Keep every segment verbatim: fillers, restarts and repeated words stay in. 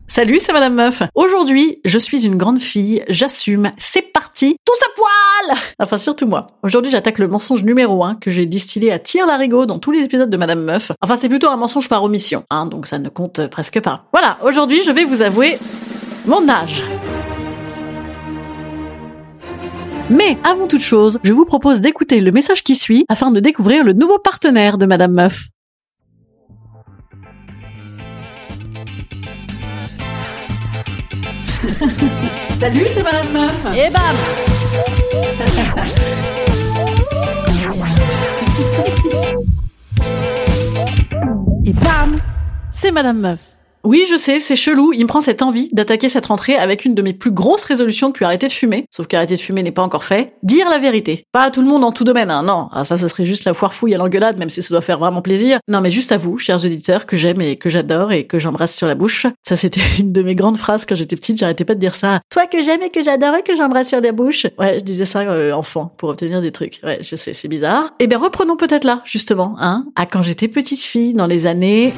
Salut, c'est Madame Meuf. Aujourd'hui, je suis une grande fille, j'assume, c'est parti, tous à poil. Enfin, surtout moi. Aujourd'hui, j'attaque le mensonge numéro un que j'ai distillé à tire-larigot dans tous les épisodes de Madame Meuf. Enfin, c'est plutôt un mensonge par omission, hein, donc ça ne compte presque pas. Voilà, aujourd'hui, je vais vous avouer mon âge. Mais avant toute chose, je vous propose d'écouter le message qui suit afin de découvrir le nouveau partenaire de Madame Meuf. Salut, c'est Madame Meuf. Et bam. Et bam, c'est Madame Meuf. Oui, je sais, c'est chelou, il me prend cette envie d'attaquer cette rentrée avec une de mes plus grosses résolutions depuis arrêter de fumer, sauf qu'arrêter de fumer n'est pas encore fait, dire la vérité. Pas à tout le monde en tout domaine, hein, non, ah, ça, ça serait juste la foire fouille à l'engueulade, même si ça doit faire vraiment plaisir. Non, mais juste à vous, chers auditeurs, que j'aime et que j'adore et que j'embrasse sur la bouche. Ça, c'était une de mes grandes phrases quand j'étais petite, j'arrêtais pas de dire ça. Toi que j'aime et que j'adore et que j'embrasse sur la bouche. Ouais, je disais ça euh, enfant, pour obtenir des trucs. Ouais, je sais, c'est bizarre. Eh bien, reprenons peut-être là, justement, hein, à quand j'étais petite fille, dans les années...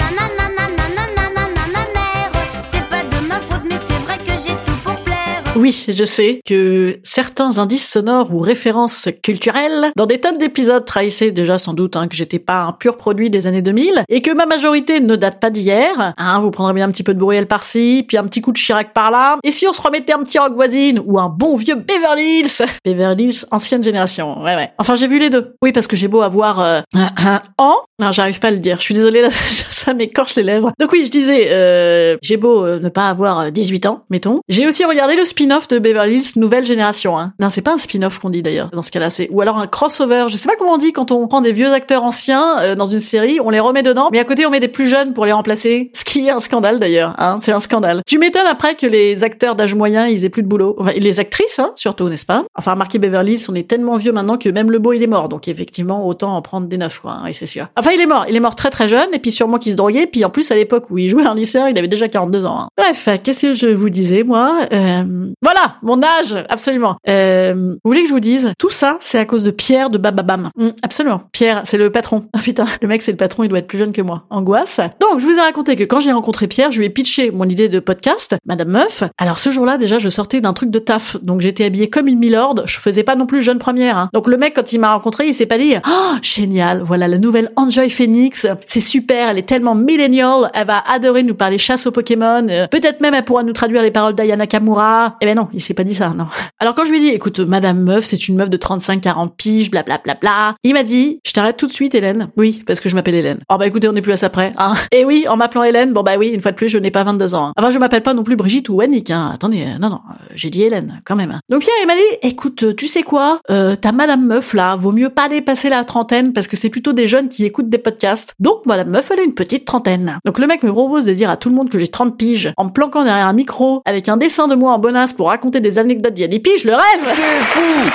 Oui, je sais que certains indices sonores ou références culturelles dans des tonnes d'épisodes trahissaient déjà sans doute hein, que j'étais pas un pur produit des années deux mille et que ma majorité ne date pas d'hier. Hein, vous prendrez bien un petit peu de Bruel par-ci, puis un petit coup de Chirac par-là. Et si on se remettait un petit Rock Voisine ou un bon vieux Beverly Hills Beverly Hills, ancienne génération, ouais ouais. Enfin, j'ai vu les deux. Oui, parce que j'ai beau avoir euh, un, un an, non, j'arrive pas à le dire. Je suis désolée, là, ça m'écorche les lèvres. Donc oui, je disais, euh, j'ai beau euh, ne pas avoir dix-huit ans, mettons. J'ai aussi regardé le spin-off de Beverly Hills Nouvelle Génération. Hein. Non, c'est pas un spin-off qu'on dit d'ailleurs. Dans ce cas-là, c'est ou alors un crossover. Je sais pas comment on dit quand on prend des vieux acteurs anciens euh, dans une série, on les remet dedans, mais à côté on met des plus jeunes pour les remplacer. Ce qui est un scandale d'ailleurs. Hein, c'est un scandale. Tu m'étonnes après que les acteurs d'âge moyen ils aient plus de boulot. Enfin, les actrices, hein, surtout, n'est-ce pas? Enfin, remarquez Beverly Hills, on est tellement vieux maintenant que même le beau il est mort. Donc effectivement, autant en prendre des neufs, quoi. Hein, oui, c'est sûr. Enfin, il est mort. Il est mort très très jeune et puis sûrement qu'il se droguait. Puis en plus à l'époque où il jouait un lycéen, il avait déjà quarante-deux ans. Hein. Bref, qu'est-ce que je vous disais moi euh... Voilà, mon âge, absolument. Euh... Vous voulez que je vous dise? Tout ça, c'est à cause de Pierre de Bababam. Mmh, absolument. Pierre, c'est le patron. Ah putain, le mec c'est le patron, il doit être plus jeune que moi. Angoisse. Donc je vous ai raconté que quand j'ai rencontré Pierre, je lui ai pitché mon idée de podcast, Madame Meuf. Alors ce jour-là déjà, je sortais d'un truc de taf, donc j'étais habillée comme une milord. Je faisais pas non plus jeune première. Hein. Donc le mec quand il m'a rencontré, il s'est pas dit oh génial, voilà la nouvelle Enjoy Phoenix, c'est super, elle est tellement millennial, elle va adorer nous parler chasse aux Pokémon, euh, peut-être même elle pourra nous traduire les paroles d'Aya Nakamura. Eh ben non, il s'est pas dit ça, non. Alors quand je lui ai dit, écoute, Madame Meuf, c'est une meuf de trente-cinq quarante piges, blablabla, bla, bla, il m'a dit, je t'arrête tout de suite, Hélène. Oui, parce que je m'appelle Hélène. Oh bah écoutez, on est plus à ça près, hein. Et oui, en m'appelant Hélène, bon bah oui, une fois de plus, je n'ai pas vingt-deux ans. Hein. Enfin, je m'appelle pas non plus Brigitte ou Annick, hein. Attendez, euh, non, non, euh, j'ai dit Hélène, quand même. Hein. Donc Pierre, il m'a dit, écoute, tu sais quoi, euh, ta Madame Meuf, là, vaut mieux pas dépasser la trentaine, parce que c'est plutôt des jeunes qui écoutent des podcasts. Donc, Madame Meuf, elle a une petite trentaine. Donc le mec me propose de dire à tout le monde que j'ai trente piges, en me planquant derrière un micro, avec un dessin de moi en bonasse pour raconter des anecdotes d'il y a dix piges, le rêve! C'est fou!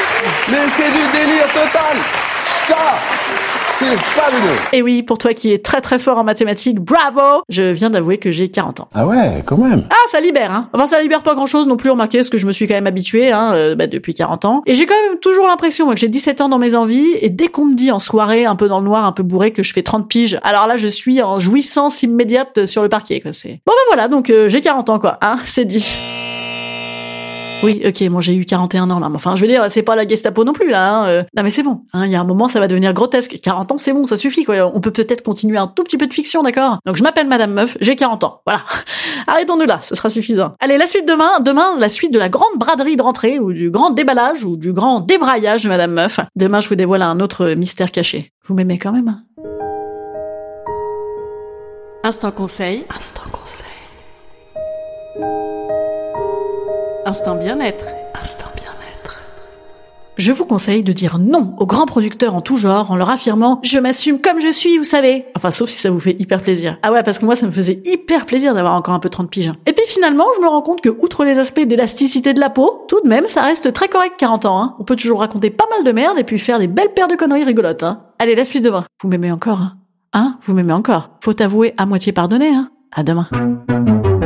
Mais c'est du délire total! Ça, c'est fabuleux! Et oui, pour toi qui es très très fort en mathématiques, bravo! Je viens d'avouer que j'ai quarante ans. Ah ouais, quand même! Ah, ça libère, hein! Enfin, ça libère pas grand chose non plus, remarquez, parce que je me suis quand même habituée, hein, euh, bah, depuis quarante ans. Et j'ai quand même toujours l'impression, moi, que j'ai dix-sept ans dans mes envies, et dès qu'on me dit en soirée, un peu dans le noir, un peu bourré, que je fais trente piges, alors là, je suis en jouissance immédiate sur le parquet, quoi, c'est... Bon, bah voilà, donc euh, j'ai quarante ans, quoi, hein, c'est dit. Oui, ok, bon, j'ai eu quarante et un ans, là, mais enfin, je veux dire, c'est pas la Gestapo non plus, là, hein. Euh... Non, mais c'est bon, hein, il y a un moment, ça va devenir grotesque. quarante ans, c'est bon, ça suffit, quoi. On peut peut-être continuer un tout petit peu de fiction, d'accord? Donc, je m'appelle Madame Meuf, j'ai quarante ans, voilà. Arrêtons-nous là, ce sera suffisant. Allez, la suite demain, demain, la suite de la grande braderie de rentrée, ou du grand déballage, ou du grand débraillage de Madame Meuf. Demain, je vous dévoile un autre mystère caché. Vous m'aimez quand même, hein? Instant conseil. Instant conseil. Instant bien-être. Instant bien-être. Je vous conseille de dire non aux grands producteurs en tout genre en leur affirmant « Je m'assume comme je suis, vous savez !» Enfin, sauf si ça vous fait hyper plaisir. Ah ouais, parce que moi, ça me faisait hyper plaisir d'avoir encore un peu trente piges. Et puis finalement, je me rends compte que, outre les aspects d'élasticité de la peau, tout de même, ça reste très correct quarante ans. Hein. On peut toujours raconter pas mal de merde et puis faire des belles paires de conneries rigolotes. Hein. Allez, la suite demain. Vous m'aimez encore, hein? Hein? Vous m'aimez encore? Faut avouer à moitié pardonner, hein? À demain.